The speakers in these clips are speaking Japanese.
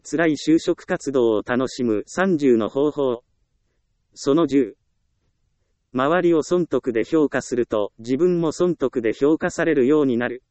辛い就職活動を楽しむ30の方法。その10。周りを損得で評価すると、自分も損得で評価されるようになる。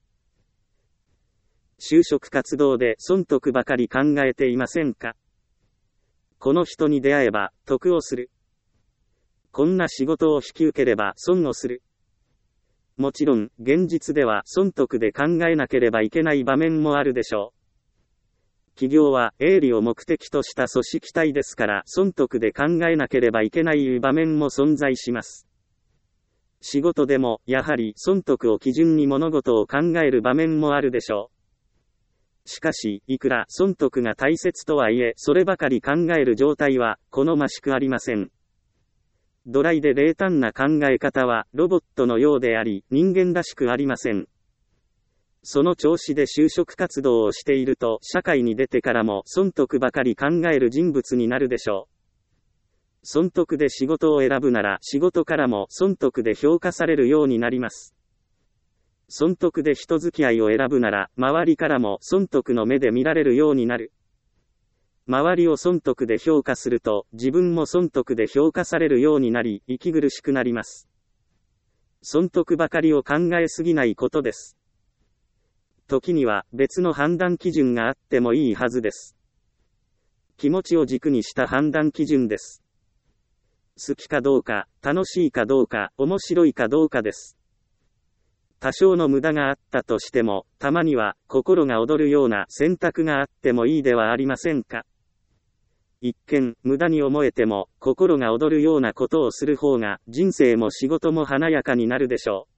就職活動で損得ばかり考えていませんか？この人に出会えば、得をする。こんな仕事を引き受ければ損をする。もちろん、現実では損得で考えなければいけない場面もあるでしょう。企業は営利を目的とした組織体ですから、損得で考えなければいけない場面も存在します。仕事でも、やはり損得を基準に物事を考える場面もあるでしょう。しかし、いくら損得が大切とはいえ、そればかり考える状態は、好ましくありません。ドライで冷淡な考え方は、ロボットのようであり、人間らしくありません。その調子で就職活動をしていると、社会に出てからも損得ばかり考える人物になるでしょう。損得で仕事を選ぶなら、仕事からも損得で評価されるようになります。損得で人付き合いを選ぶなら、周りからも損得の目で見られるようになる。周りを損得で評価すると、自分も損得で評価されるようになり、息苦しくなります。損得ばかりを考えすぎないことです。時には別の判断基準があってもいいはずです。気持ちを軸にした判断基準です。好きかどうか、楽しいかどうか、面白いかどうかです。多少の無駄があったとしても、たまには心が躍るような選択があってもいいではありませんか。一見、無駄に思えても、心が躍るようなことをする方が、人生も仕事も華やかになるでしょう。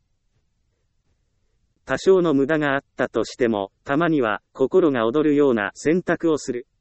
多少の無駄があったとしても、たまには心が躍るような選択をする。